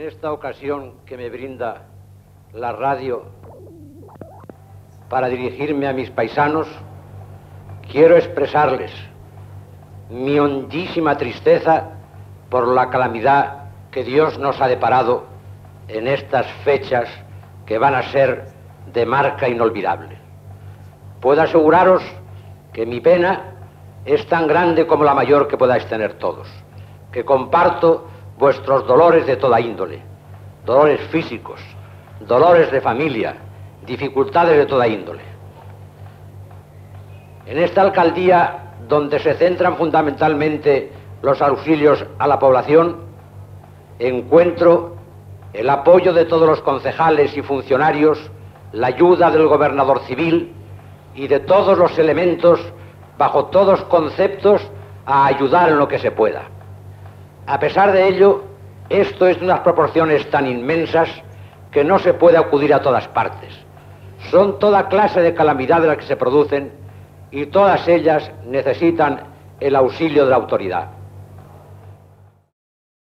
esta ocasión que me brinda la radio para dirigirme a mis paisanos, quiero expresarles mi hondísima tristeza por la calamidad que Dios nos ha deparado en estas fechas que van a ser de marca inolvidable. Puedo aseguraros que mi pena es tan grande como la mayor que podáis tener todos, que comparto vuestros dolores de toda índole, dolores físicos, dolores de familia, dificultades de toda índole. En esta alcaldía, donde se centran fundamentalmente los auxilios a la población, encuentro el apoyo de todos los concejales y funcionarios, la ayuda del gobernador civil y de todos los elementos, bajo todos conceptos, a ayudar en lo que se pueda. A pesar de ello, esto es de unas proporciones tan inmensas que no se puede acudir a todas partes. Son toda clase de calamidades las que se producen y todas ellas necesitan el auxilio de la autoridad.